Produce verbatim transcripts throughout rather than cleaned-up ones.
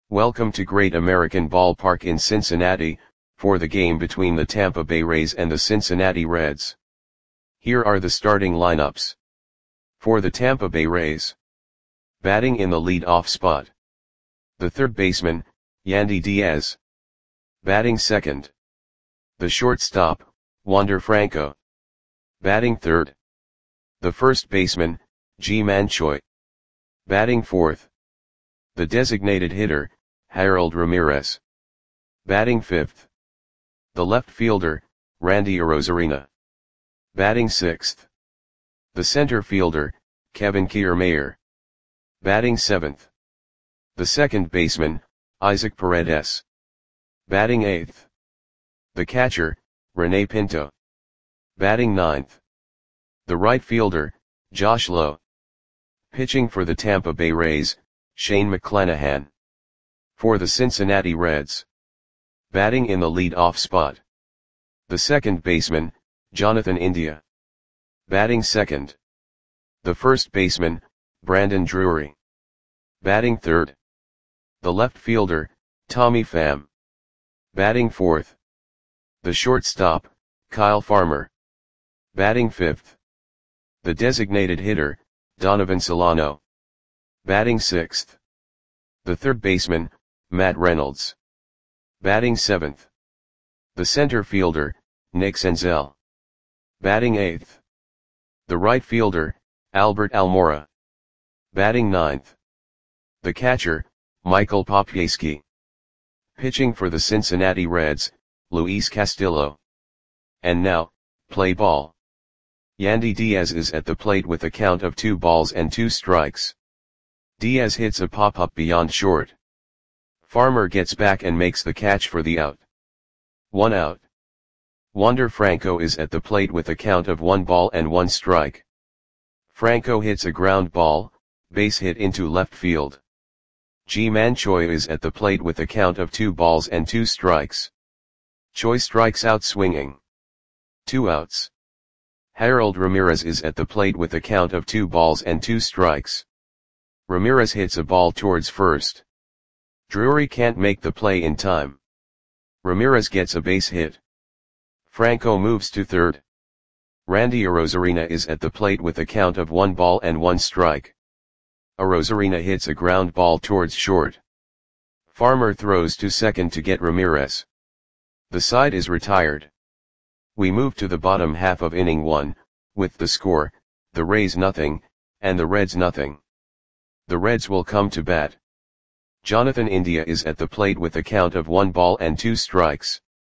Welcome to Great American Ballpark in Cincinnati, for the game between the Tampa Bay Rays and the Cincinnati Reds. Here are the starting lineups. For the Tampa Bay Rays. Batting in the lead-off spot. The third baseman, Yandy Diaz. Batting second. The shortstop, Wander Franco. Batting third. The first baseman, Ji-Man Choi. Batting fourth. The designated hitter, Harold Ramirez. Batting fifth. The left fielder, Randy Arozarena. Batting sixth. The center fielder, Kevin Kiermaier. Batting seventh. The second baseman, Isaac Paredes. Batting eighth. The catcher, Rene Pinto. Batting ninth. The right fielder, Josh Lowe. Pitching for the Tampa Bay Rays, Shane McClanahan. For the Cincinnati Reds. Batting in the lead-off spot. The second baseman, Jonathan India. Batting second. The first baseman, Brandon Drury. Batting third. The left fielder, Tommy Pham. Batting fourth. The shortstop, Kyle Farmer. Batting fifth. The designated hitter, Donovan Solano. Batting sixth. The third baseman, Matt Reynolds. Batting seventh. The center fielder, Nick Senzel. Batting eighth. The right fielder, Albert Almora. Batting ninth. The catcher, Michael Papieski. Pitching for the Cincinnati Reds, Luis Castillo. And now, play ball. Yandy Diaz is at the plate with a count of two balls and two strikes. Diaz hits a pop-up beyond short. Farmer gets back and makes the catch for the out. One out. Wander Franco is at the plate with a count of one ball and one strike. Franco hits a ground ball, base hit into left field. Ji-Man Choi is at the plate with a count of two balls and two strikes. Choi strikes out swinging. Two outs. Harold Ramirez is at the plate with a count of two balls and two strikes. Ramirez hits a ball towards first. Drury can't make the play in time. Ramirez gets a base hit. Franco moves to third. Randy Arozarena is at the plate with a count of one ball and one strike. Arozarena hits a ground ball towards short. Farmer throws to second to get Ramirez. The side is retired. We move to the bottom half of inning one, with the score, the Rays nothing, and the Reds nothing. The Reds will come to bat. Jonathan India is at the plate with a count of one ball and two strikes.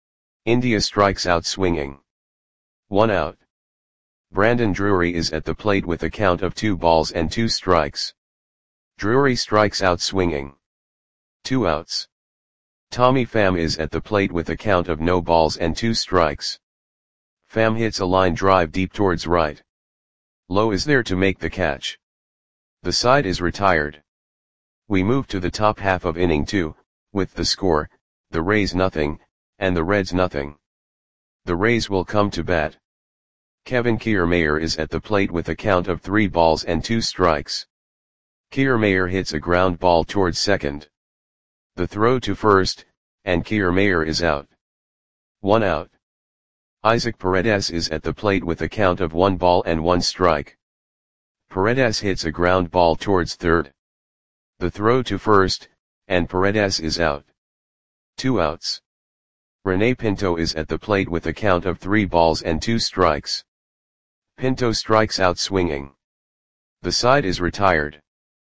India strikes out swinging. One out. Brandon Drury is at the plate with a count of two balls and two strikes. Drury strikes out swinging. Two outs. Tommy Pham is at the plate with a count of no balls and two strikes. Pham hits a line drive deep towards right. Lowe is there to make the catch. The side is retired. We move to the top half of inning two, with the score, the Rays nothing, and the Reds nothing. The Rays will come to bat. Kevin Kiermaier is at the plate with a count of three balls and two strikes. Kiermaier hits a ground ball towards second. The throw to first, and Kiermaier is out. One out. Isaac Paredes is at the plate with a count of one ball and one strike. Paredes hits a ground ball towards third. The throw to first, and Paredes is out. Two outs. Rene Pinto is at the plate with a count of three balls and two strikes. Pinto strikes out swinging. The side is retired.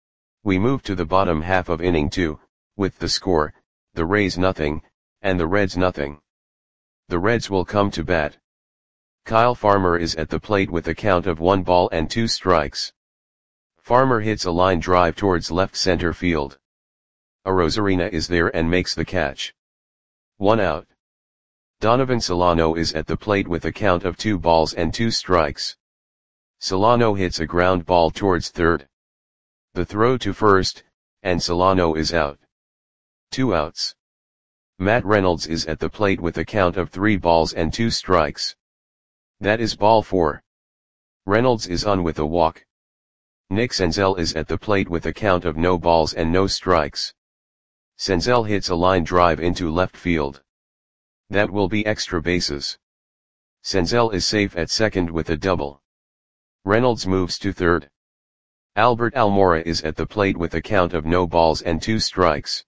We move to the bottom half of inning two, with the score, the Rays nothing, and the Reds nothing. The Reds will come to bat. Kyle Farmer is at the plate with a count of one ball and two strikes. Farmer hits a line drive towards left center field. Arozarena is there and makes the catch. One out. Donovan Solano is at the plate with a count of two balls and two strikes. Solano hits a ground ball towards third. The throw to first, and Solano is out. Two outs. Matt Reynolds is at the plate with a count of three balls and two strikes. That is ball four. Reynolds is on with a walk. Nick Senzel is at the plate with a count of no balls and no strikes. Senzel hits a line drive into left field. That will be extra bases. Senzel is safe at second with a double. Reynolds moves to third. Albert Almora is at the plate with a count of no balls and two strikes.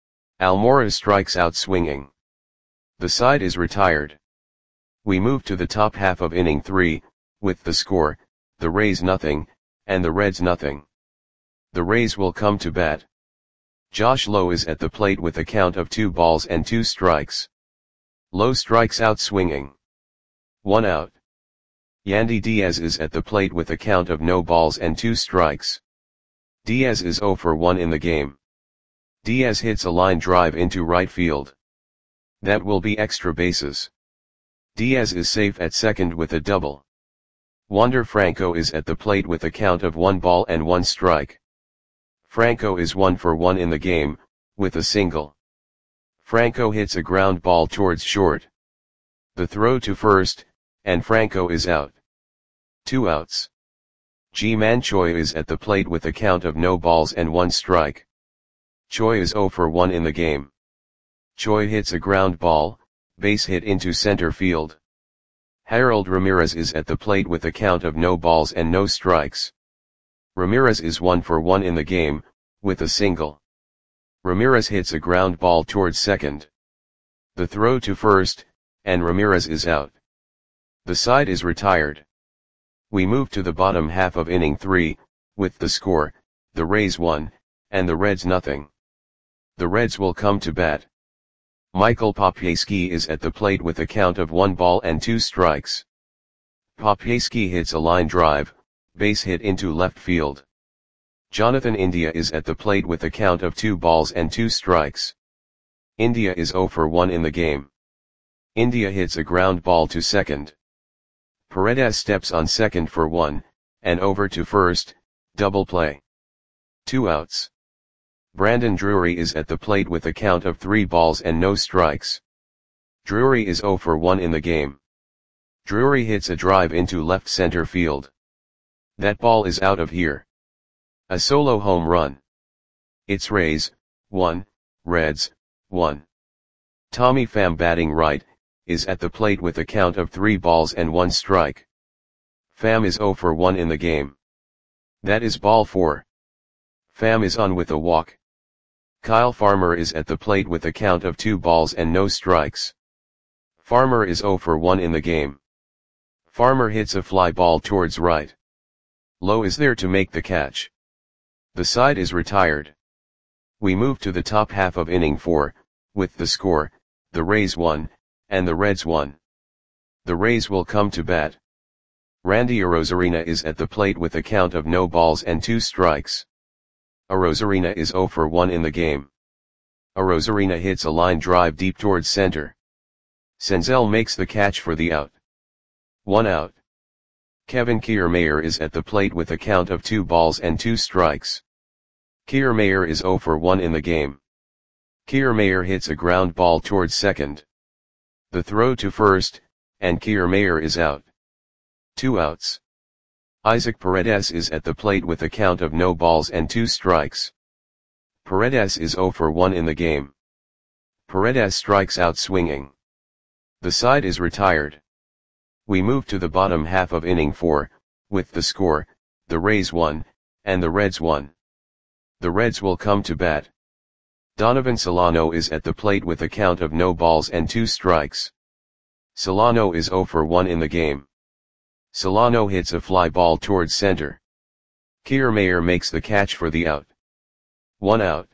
Almora strikes out swinging. The side is retired. We move to the top half of inning three, with the score, the Rays nothing, and the Reds nothing. The Rays will come to bat. Josh Lowe is at the plate with a count of two balls and two strikes. Lowe strikes out swinging. One out. Yandy Diaz is at the plate with a count of no balls and two strikes. Diaz is zero for one in the game. Diaz hits a line drive into right field. That will be extra bases. Diaz is safe at second with a double. Wander Franco is at the plate with a count of one ball and one strike. Franco is one for one in the game, with a single. Franco hits a ground ball towards short. The throw to first, and Franco is out. Two outs. Ji-Man Choi is at the plate with a count of no balls and one strike. Choi is zero for one in the game. Choi hits a ground ball, base hit into center field. Harold Ramirez is at the plate with a count of no balls and no strikes. Ramirez is one for one in the game, with a single. Ramirez hits a ground ball towards second. The throw to first, and Ramirez is out. The side is retired. We move to the bottom half of inning three, with the score, the Rays one, and the Reds nothing. The Reds will come to bat. Michael Papieski is at the plate with a count of one ball and two strikes. Papieski hits a line drive, base hit into left field. Jonathan India is at the plate with a count of two balls and two strikes. India is zero for one in the game. India hits a ground ball to second. Paredes steps on second for one, and over to first, double play. Two outs. Brandon Drury is at the plate with a count of three balls and no strikes. Drury is zero for one in the game. Drury hits a drive into left center field. That ball is out of here. A solo home run. It's Rays, one, Reds, one. Tommy Pham batting right, is at the plate with a count of three balls and one strike. Pham is zero for one in the game. That is ball four. Pham is on with a walk. Kyle Farmer is at the plate with a count of two balls and no strikes. Farmer is zero for one in the game. Farmer hits a fly ball towards right. Lowe is there to make the catch. The side is retired. We move to the top half of inning four, with the score, the Rays one, and the Reds one. The Rays will come to bat. Randy Arozarena is at the plate with a count of no balls and two strikes. Arozarena is zero for one in the game. Arozarena hits a line drive deep towards center. Senzel makes the catch for the out. One out. Kevin Kiermaier is at the plate with a count of two balls and two strikes. Kiermaier is zero for one in the game. Kiermaier hits a ground ball towards second. The throw to first, and Kiermaier is out. Two outs. Isaac Paredes is at the plate with a count of no balls and two strikes. Paredes is zero for one in the game. Paredes strikes out swinging. The side is retired. We move to the bottom half of inning four, with the score, the Rays one, and the Reds one. The Reds will come to bat. Donovan Solano is at the plate with a count of no balls and two strikes. Solano is zero for one in the game. Solano hits a fly ball towards center. Kiermaier makes the catch for the out. One out.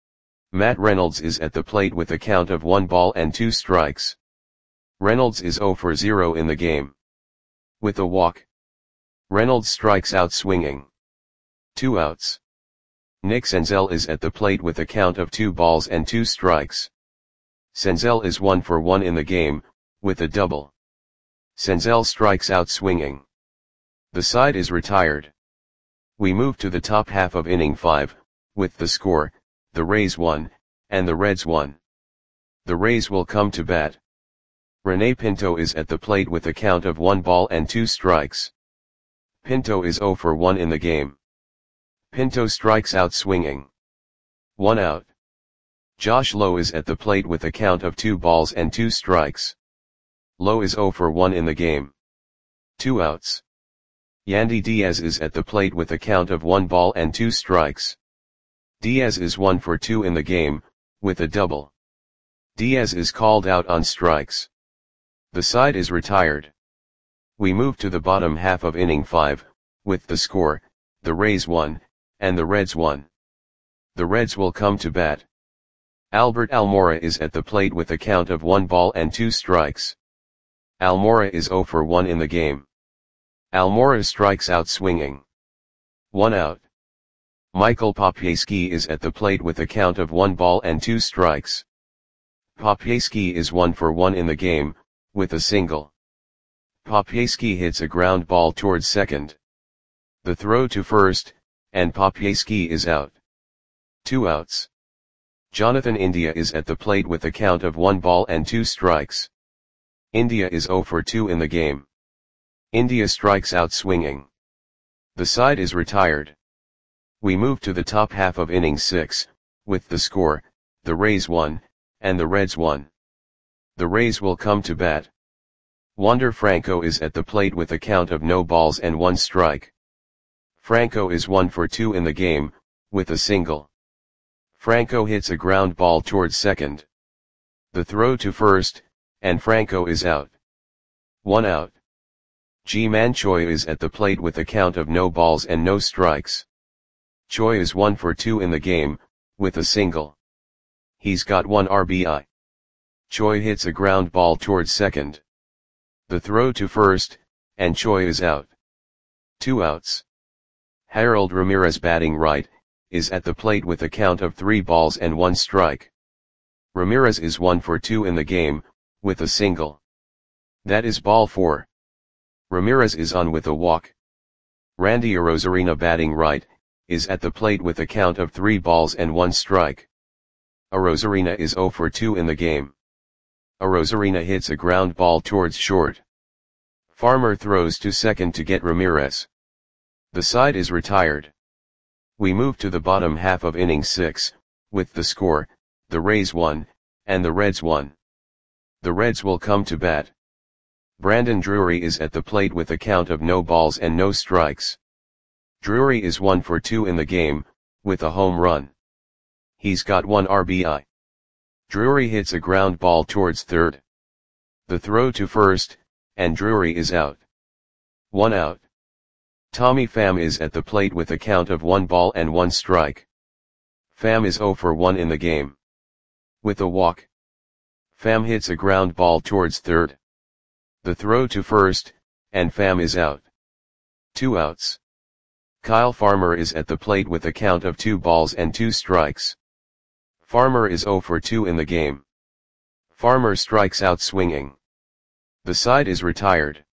Matt Reynolds is at the plate with a count of one ball and two strikes. Reynolds is zero for zero in the game. With a walk. Reynolds strikes out swinging. Two outs. Nick Senzel is at the plate with a count of two balls and two strikes. Senzel is one for one in the game, with a double. Senzel strikes out swinging. The side is retired. We move to the top half of inning five, with the score, the Rays one, and the Reds one. The Rays will come to bat. Rene Pinto is at the plate with a count of one ball and two strikes. Pinto is zero for one in the game. Pinto strikes out swinging. One out. Josh Lowe is at the plate with a count of two balls and two strikes. Lowe is zero for one in the game. Two outs. Yandy Diaz is at the plate with a count of one ball and two strikes. Diaz is one for two in the game, with a double. Diaz is called out on strikes. The side is retired. We move to the bottom half of inning five, with the score, the Rays won, and the Reds won. The Reds will come to bat. Albert Almora is at the plate with a count of one ball and two strikes. Almora is zero for one in the game. Almora strikes out swinging. One out. Michael Papieski is at the plate with a count of one ball and two strikes. Papieski is one for one in the game, with a single. Papieski hits a ground ball towards second. The throw to first, and Papieski is out. Two outs. Jonathan India is at the plate with a count of one ball and two strikes. India is zero for two in the game. India strikes out swinging. The side is retired. We move to the top half of inning six, with the score, the Rays won, and the Reds won. The Rays will come to bat. Wander Franco is at the plate with a count of no balls and one strike. Franco is one for two in the game, with a single. Franco hits a ground ball towards second. The throw to first, and Franco is out. One out. Ji-Man Choi is at the plate with a count of no balls and no strikes. Choi is one for two in the game, with a single. He's got one R B I. Choi hits a ground ball towards second. The throw to first, and Choi is out. Two outs. Harold Ramirez batting right, is at the plate with a count of three balls and one strike. Ramirez is one for two in the game, with a single. That is ball four. Ramirez is on with a walk. Randy Arozarena batting right, is at the plate with a count of three balls and one strike. Arozarena is zero for two in the game. Arozarena hits a ground ball towards short. Farmer throws to second to get Ramirez. The side is retired. We move to the bottom half of inning six, with the score, the Rays won, and the Reds won. The Reds will come to bat. Brandon Drury is at the plate with a count of no balls and no strikes. Drury is one for two in the game, with a home run. He's got one R B I. Drury hits a ground ball towards third. The throw to first, and Drury is out. One out. Tommy Pham is at the plate with a count of one ball and one strike. Pham is zero for one in the game. With a walk. Pham hits a ground ball towards third. The throw to first, and Pham is out. Two outs. Kyle Farmer is at the plate with a count of two balls and two strikes. Farmer is zero for two in the game. Farmer strikes out swinging. The side is retired.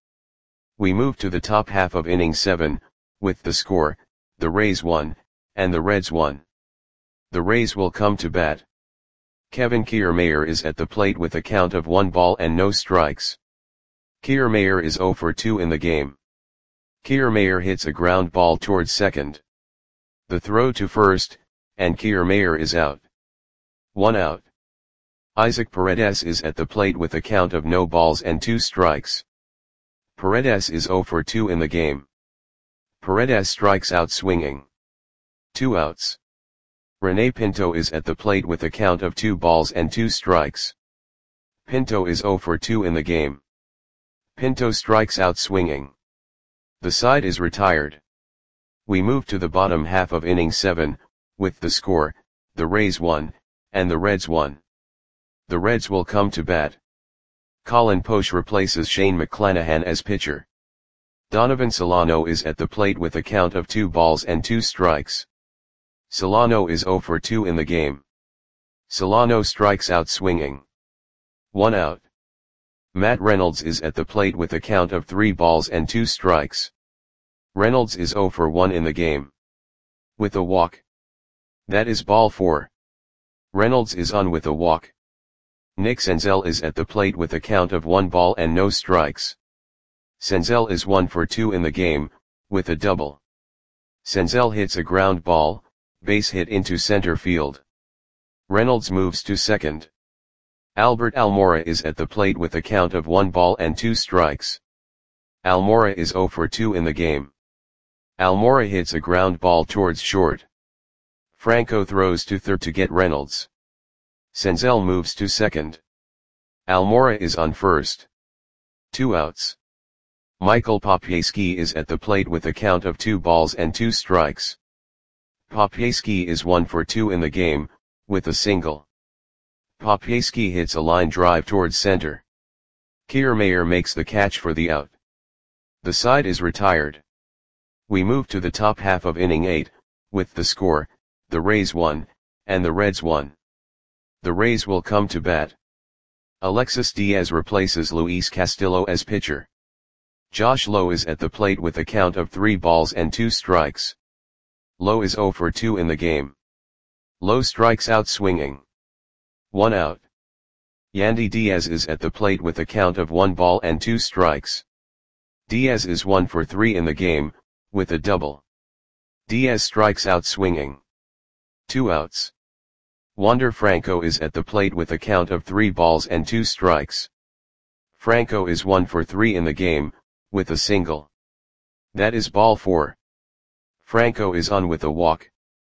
We move to the top half of inning seven, with the score, the Rays won, and the Reds won. The Rays will come to bat. Kevin Kiermaier is at the plate with a count of one ball and no strikes. Kiermaier is zero for two in the game. Kiermaier hits a ground ball towards second. The throw to first, and Kiermaier is out. One out. Isaac Paredes is at the plate with a count of no balls and two strikes. Paredes is zero for two in the game. Paredes strikes out swinging. Two outs. Rene Pinto is at the plate with a count of two balls and two strikes. Pinto is zero for two in the game. Pinto strikes out swinging. The side is retired. We move to the bottom half of inning seven, with the score, the Rays won, and the Reds won. The Reds will come to bat. Colin Poche replaces Shane McClanahan as pitcher. Donovan Solano is at the plate with a count of two balls and two strikes. Solano is zero for two in the game. Solano strikes out swinging. One out. Matt Reynolds is at the plate with a count of three balls and two strikes. Reynolds is zero for one in the game. With a walk. That is ball four. Reynolds is on with a walk. Nick Senzel is at the plate with a count of one ball and no strikes. Senzel is one for two in the game, with a double. Senzel hits a ground ball, base hit into center field. Reynolds moves to second. Albert Almora is at the plate with a count of one ball and two strikes. Almora is zero for two in the game. Almora hits a ground ball towards short. Franco throws to third to get Reynolds. Senzel moves to second. Almora is on first. Two outs. Michael Popieski is at the plate with a count of two balls and two strikes. Popieski is one for two in the game, with a single. Popieski hits a line drive towards center. Kiermaier makes the catch for the out. The side is retired. We move to the top half of inning eight, with the score, the Rays won, and the Reds won. The Rays will come to bat. Alexis Diaz replaces Luis Castillo as pitcher. Josh Lowe is at the plate with a count of three balls and two strikes. Lowe is zero for two in the game. Lowe strikes out swinging. One out. Yandy Diaz is at the plate with a count of one ball and two strikes. Diaz is one for three in the game, with a double. Diaz strikes out swinging. Two outs. Wander Franco is at the plate with a count of three balls and two strikes. Franco is one for three in the game, with a single. That is ball four. Franco is on with a walk.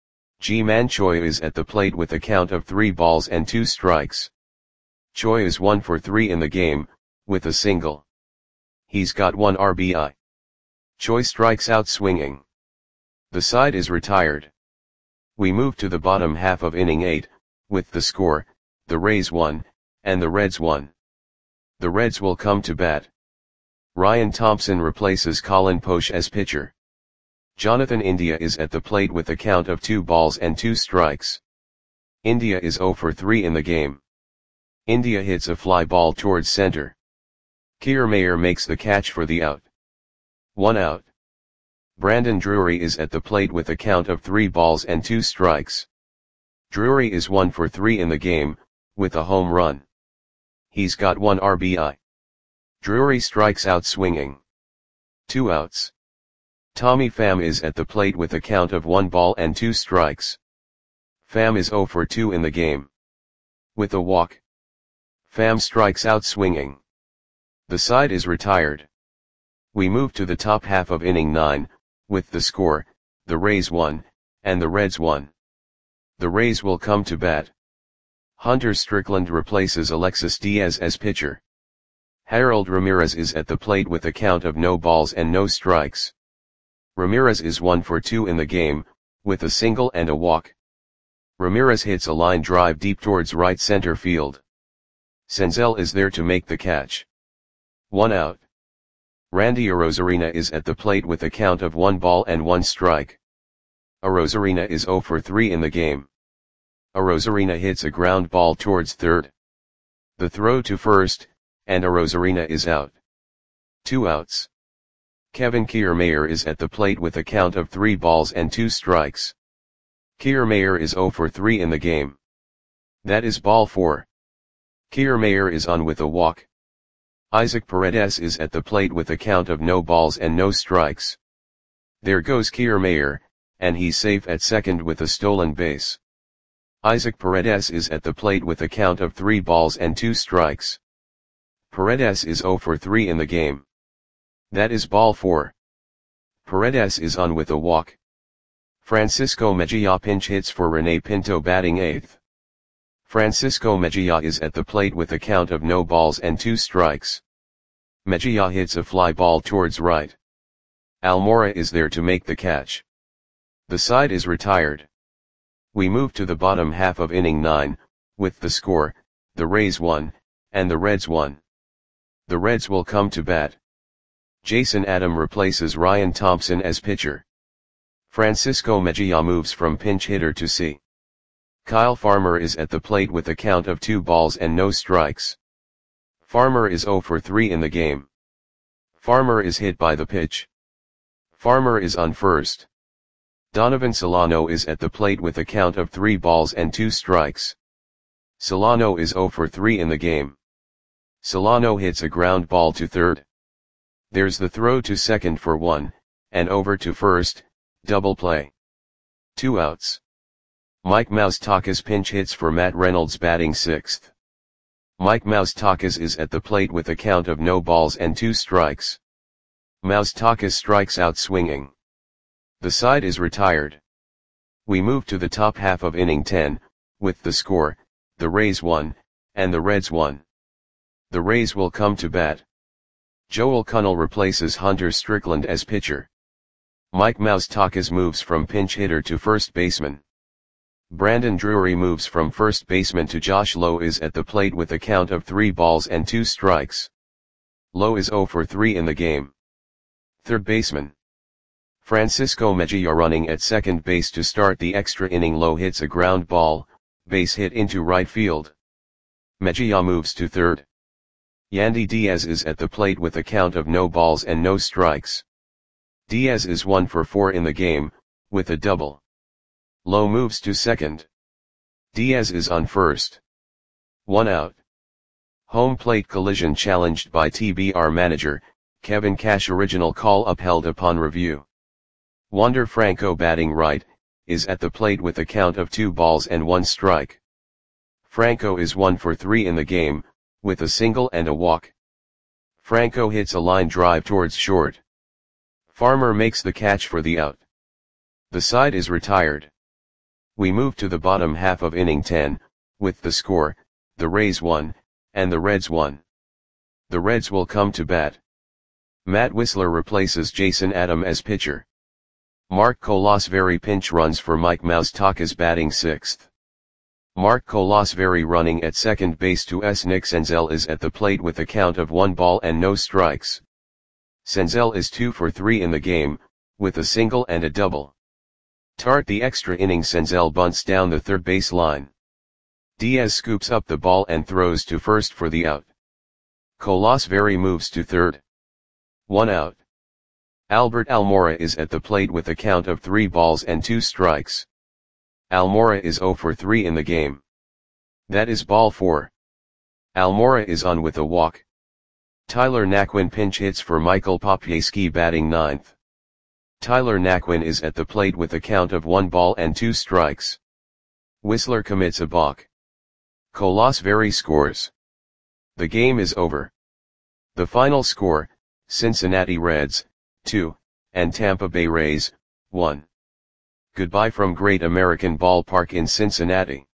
Ji-Man Choi is at the plate with a count of three balls and two strikes. Choi is one for three in the game, with a single. He's got one R B I. Choi strikes out swinging. The side is retired. We move to the bottom half of inning eight, with the score, the Rays won, and the Reds won. The Reds will come to bat. Ryan Thompson replaces Colin Poche as pitcher. Jonathan India is at the plate with a count of two balls and two strikes. India is zero for three in the game. India hits a fly ball towards center. Kiermaier makes the catch for the out. One out. Brandon Drury is at the plate with a count of three balls and two strikes. Drury is one for three in the game, with a home run. He's got one R B I. Drury strikes out swinging. Two outs. Tommy Pham is at the plate with a count of one ball and two strikes. Pham is zero for two in the game. With a walk. Pham strikes out swinging. The side is retired. We move to the top half of inning nine, with the score, the Rays won, and the Reds won. The Rays will come to bat. Hunter Strickland replaces Alexis Diaz as pitcher. Harold Ramirez is at the plate with a count of no balls and no strikes. Ramirez is one for two in the game, with a single and a walk. Ramirez hits a line drive deep towards right center field. Senzel is there to make the catch. One out. Randy Arozarena is at the plate with a count of one ball and one strike. Arozarena is zero for three in the game. Arozarena hits a ground ball towards third. The throw to first, and Arozarena is out. Two outs. Kevin Kiermaier is at the plate with a count of three balls and two strikes. Kiermaier is zero for three in the game. That is ball four. Kiermaier is on with a walk. Isaac Paredes is at the plate with a count of no balls and no strikes. There goes Kiermaier, and he's safe at second with a stolen base. Isaac Paredes is at the plate with a count of three balls and two strikes. Paredes is zero for three in the game. That is ball four. Paredes is on with a walk. Francisco Mejia pinch hits for Rene Pinto batting eighth. Francisco Mejia is at the plate with a count of no balls and two strikes. Mejia hits a fly ball towards right. Almora is there to make the catch. The side is retired. We move to the bottom half of inning nine, with the score, the Rays won, and the Reds won. The Reds will come to bat. Jason Adam replaces Ryan Thompson as pitcher. Francisco Mejia moves from pinch hitter to C. Kyle Farmer is at the plate with a count of two balls and no strikes. Farmer is zero for three in the game. Farmer is hit by the pitch. Farmer is on first. Donovan Solano is at the plate with a count of three balls and two strikes. Solano is zero for three in the game. Solano hits a ground ball to third. There's the throw to second for one, and over to first, double play. Two outs. Mike Moustakas pinch hits for Matt Reynolds batting sixth. Mike Moustakas is at the plate with a count of no balls and two strikes. Moustakas strikes out swinging. The side is retired. We move to the top half of inning ten, with the score, the Rays won, and the Reds won. The Rays will come to bat. Joel Kunnell replaces Hunter Strickland as pitcher. Mike Moustakas moves from pinch hitter to first baseman. Brandon Drury moves from first baseman to Josh Lowe is at the plate with a count of three balls and two strikes. Lowe is zero for three in the game. Third baseman Francisco Mejia running at second base to start the extra inning. Lowe hits a ground ball, base hit into right field. Mejia moves to third. Yandy Diaz is at the plate with a count of no balls and no strikes. Diaz is one for four in the game, with a double. Lowe moves to second. Diaz is on first. One out. Home plate collision challenged by T B R manager, Kevin Cash. Original call upheld upon review. Wander Franco batting right, is at the plate with a count of two balls and one strike. Franco is one for three in the game, with a single and a walk. Franco hits a line drive towards short. Farmer makes the catch for the out. The side is retired. We move to the bottom half of inning ten, with the score, the Rays won, and the Reds won. The Reds will come to bat. Matt Wisler replaces Jason Adam as pitcher. Mark Kolasveri pinch runs for Mike Moustakas batting sixth. Mark Kolasveri running at second base to S. Nick Senzel is at the plate with a count of one ball and no strikes. Senzel is two for three in the game, with a single and a double. Start the extra inning. Senzel bunts down the third base line. Diaz scoops up the ball and throws to first for the out. Kolasveri moves to third. One out. Albert Almora is at the plate with a count of three balls and two strikes. Almora is zero for three in the game. That is ball four. Almora is on with a walk. Tyler Naquin pinch hits for Michael Popieski batting ninth. Tyler Naquin is at the plate with a count of one ball and two strikes. Wisler commits a balk. Kolasveri scores. The game is over. The final score, Cincinnati Reds, two, and Tampa Bay Rays, one. Goodbye from Great American Ballpark in Cincinnati.